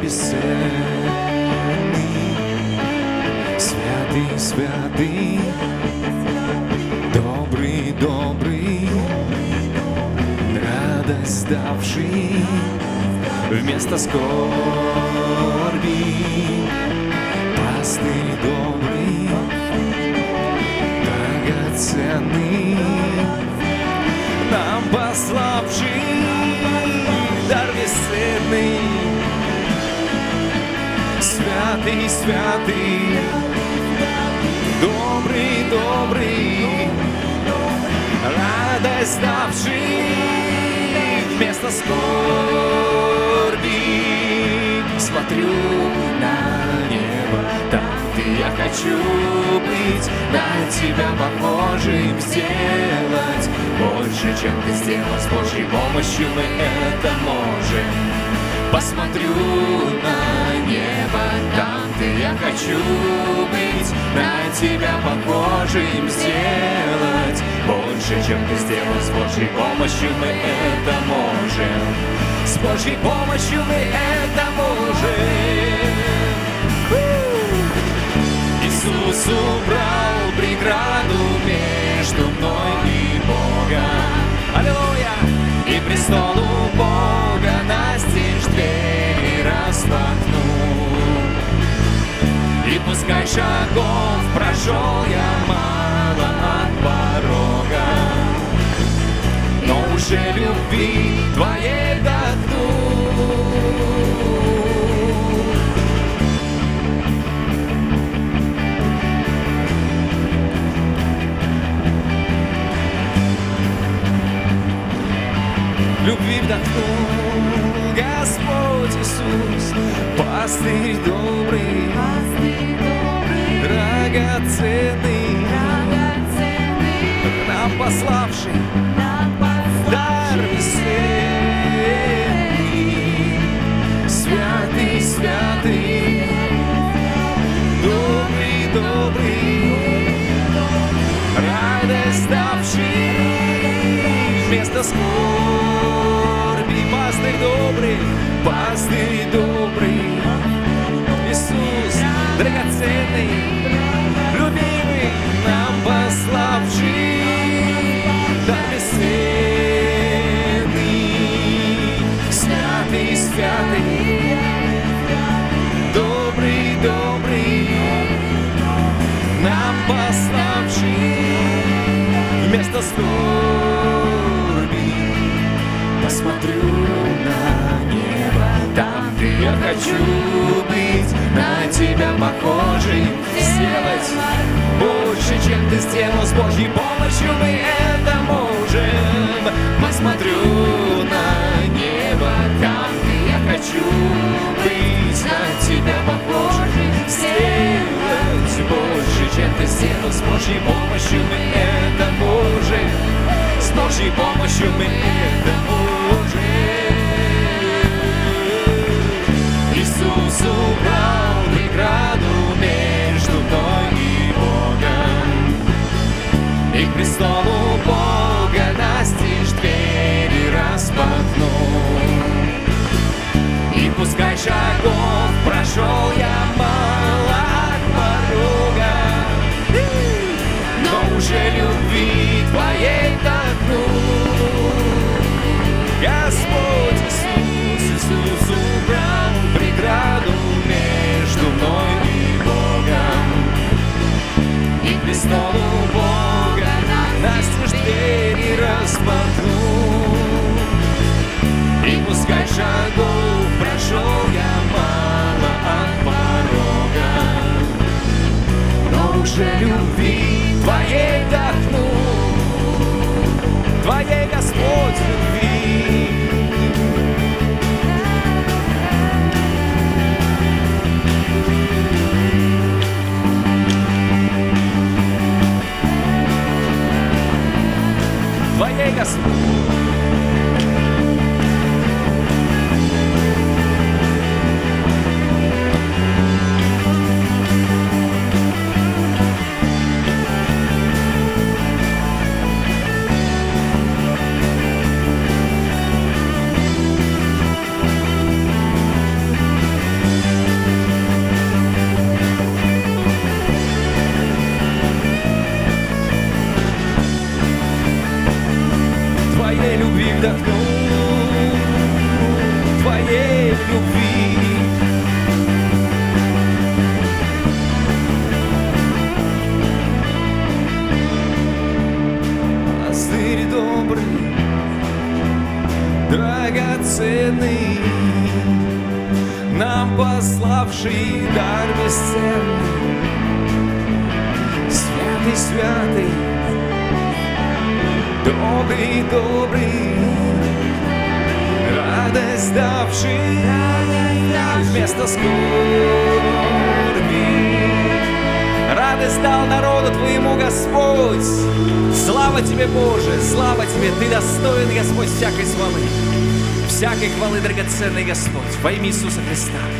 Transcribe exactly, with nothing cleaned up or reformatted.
бесценный, святый, святый, добрый, добрый, радость давший вместо скорби, пастырь добрый, драгоценный, нам пославший дар бесценный, святый, святый, добрый, добрый, радость давший вместо скорби. Смотрю на небо, там, где я хочу быть, на тебя похожим сделать больше, чем ты сделал. С Божьей помощью мы это можем. Посмотрю на небо, там, где я хочу быть, на тебя похожим сделать больше, чем ты сделал. С Божьей помощью мы это можем. С Божьей помощью мы это можем. Иисус убрал преграду между мной и Богом. Аллилуйя! И престолу Бога настежь двери распахнул. И пускай шагов прошел я мало от порога, но уже любви твоей вдохнул. Любви вдохнул Господь Иисус, пастырь добрый, пастырь добрый, драгоценный, драгоценный, нам пославший, нам пославший дар бесценный, святый, святый, добрый, добрый, радость давший вместо скорби, пастырь добрый, пастырь добрый, Иисус, драгоценный, любимый, нам пославший дар бесценный, святый, святый, добрый, добрый, нам пославший вместо скорби. Посмотрю на небо, там, где я хочу быть, на тебя похожим сделать больше, чем ты сделал. С Божьей помощью мы это можем. Посмотрю на небо, там, где я хочу быть, на тебя похожим сделать больше, чем ты сделал. С Божьей помощью мы это можем. С Божьей помощью мы это можем. Иисус убрал преграду между мной и Богом, и к престолу Бога настежь двери распахнул. И пускай шагов прошел я мало от порога, но уже любви твоей вдохнул. Господь Иисус, Иисус убрал преграду между мной и Богом, и к престолу Бога настежь двери распахнул. И пускай шагов прошел я мало от порога, но уже любви твоей вдохнул, твоей, Господь, любви. Твоей, Господь. вдохну Твоей любви. Пастырь добрый, драгоценный, нам пославший дар бесценный. Святый, святый, добрый, добрый, радость давший вместо скорби. Радость дал народу Твоему, Господь. Слава Тебе, Боже, слава Тебе, Ты достоин, Господь, всякой славы, всякой хвалы, драгоценный Господь, во имя Иисуса Христа.